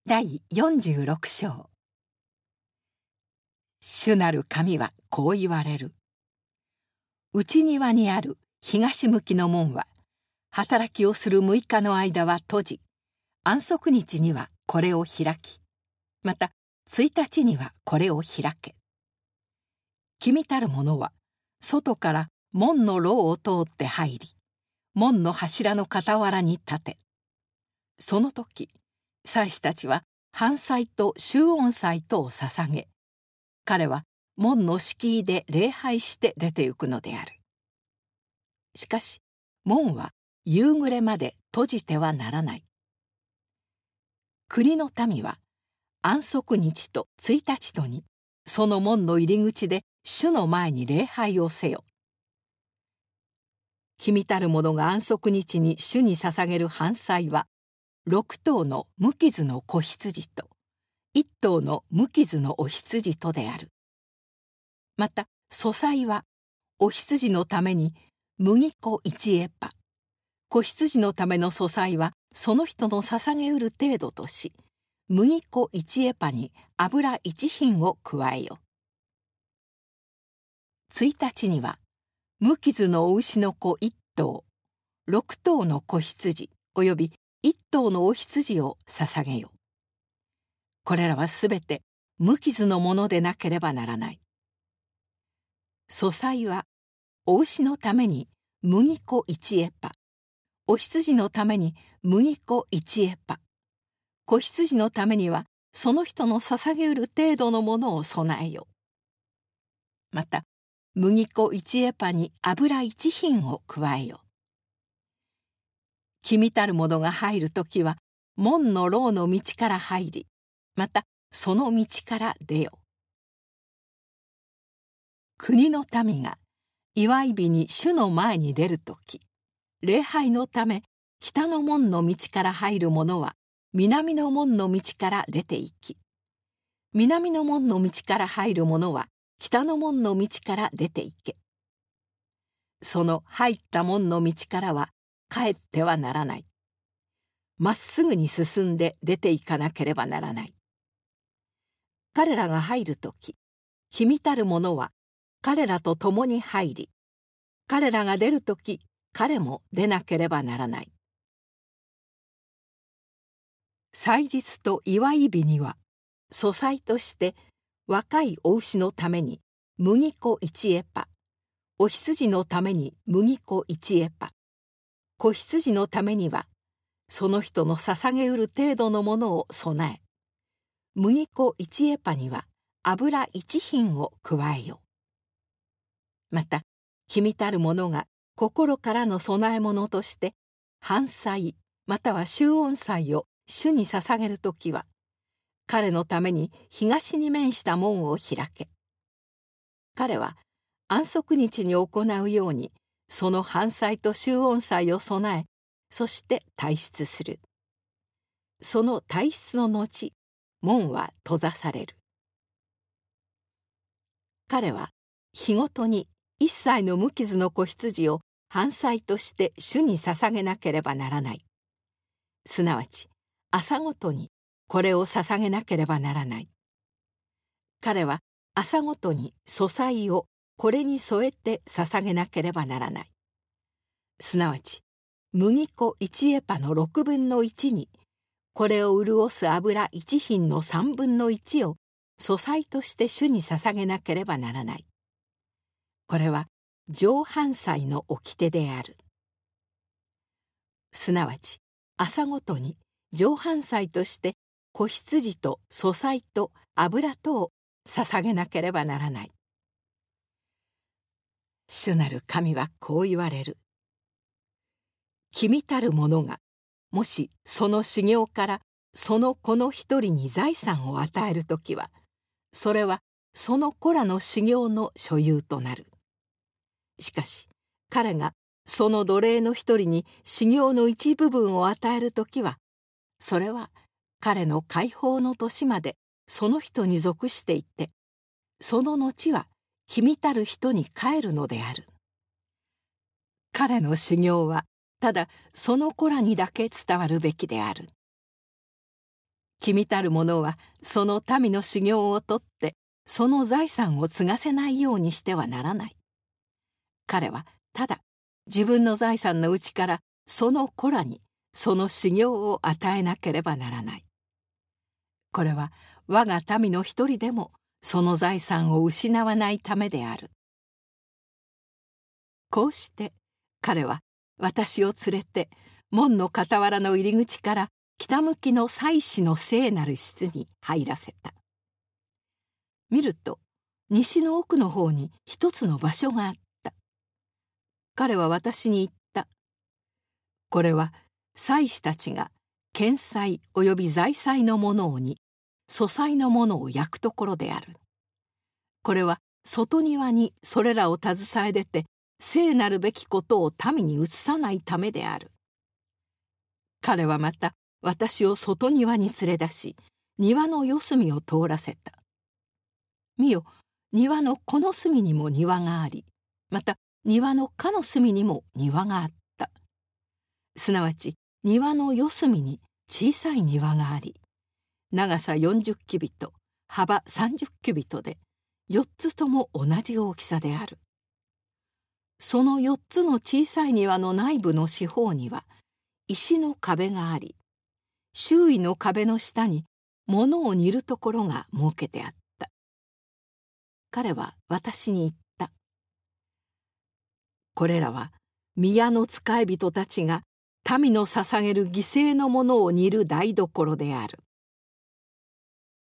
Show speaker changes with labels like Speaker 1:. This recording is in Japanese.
Speaker 1: 第46章。主なる神はこう言われる。内庭にある東向きの門は、働きをする6日の間は閉じ、安息日にはこれを開き、また1日にはこれを開け。君たる者は、外から門の廊を通って入り、門の柱の傍らに立て。その時、祭司たちは燔祭と祝恩祭とを捧げ、彼は門の敷居で礼拝して出て行くのである。しかし、門は夕暮れまで閉じてはならない。国の民は安息日と1日とに、その門の入り口で主の前に礼拝をせよ。君たる者が安息日に主に捧げる燔祭は、6頭の無傷の子羊と1頭の無傷のお羊とである。また素祭はお羊のために麦粉1エパ、子羊のための素祭はその人の捧げうる程度とし、麦粉1エパに油1品を加えよ。1日には無傷のお牛の子1頭、6頭の子羊および1頭のお羊を捧げよ。これらはすべて無傷のものでなければならない。素祭はお牛のために麦粉1エパ、お羊のために麦粉1エパ、子羊のためにはその人の捧げうる程度のものを備えよ。また麦粉1エパに油1品を加えよ。君たる者が入るときは門の廊の道から入り、またその道から出よ。国の民が祝い日に主の前に出るとき、礼拝のため北の門の道から入る者は南の門の道から出て行き、南の門の道から入る者は北の門の道から出て行け。その入った門の道からは帰ってはならない。まっすぐに進んで出て行かなければならない。彼らが入るとき、君たる者は彼らと共に入り、彼らが出るとき、彼も出なければならない。祭日と祝い日には、素祭として若いお牛のために麦粉1エパ、お羊のために麦粉1エパ、子羊のためにはその人の捧げうる程度のものを備え、麦粉1エパには油1品を加えよ。また君たる者が心からの供え物として燔祭または祝恩祭を主に捧げるときは、彼のために東に面した門を開け。彼は安息日に行うようにその燔祭と祝恩祭を備え、そして退出する。その退出の後、門は閉ざされる。彼は日ごとに1歳の無傷の子羊を燔祭として主に捧げなければならない。すなわち朝ごとにこれを捧げなければならない。彼は朝ごとに素祭をこれに添えて捧げなければならない。すなわち麦粉1エパの6分の1にこれを潤す油1品の3分の1を素祭として主に捧げなければならない。これは上燔祭の掟である。すなわち朝ごとに上燔祭として子羊と素祭と油とを捧げなければならない。主なる神はこう言われる。君たる者がもしその修行からその子の一人に財産を与えるときは、それはその子らの修行の所有となる。しかし彼がその奴隷の一人に修行の一部分を与えるときは、それは彼の解放の年までその人に属していて、その後は君たる人に帰るのである。彼の修行はただその子らにだけ伝わるべきである。 君たる者はその民の修行をとってその財産を継がせないようにしてはならない。彼はただ自分の財産のうちからその子らにその修行を与えなければならない。これは我が民の一人でもその財産を失わないためである。こうして彼は私を連れて門の傍らの入り口から北向きの祭司の聖なる室に入らせた。見ると西の奥の方に一つの場所があった。彼は私に言った。これは祭司たちが献祭および財祭のものを煮、素祭のものを焼くところである。これは外庭にそれらを携え出て聖なるべきことを民に移さないためである。彼はまた私を外庭に連れ出し、庭の四隅を通らせた。見よ、庭のこの隅にも庭があり、また庭のかの隅にも庭があった。すなわち庭の四隅に小さい庭があり、長さ40キビト、幅30キビトで、4つとも同じ大きさである。その4つの小さい庭の内部の四方には石の壁があり、周囲の壁の下に物を煮るところが設けてあった。彼は私に言った。これらは宮の使い人たちが民の捧げる犠牲のものを煮る台所である。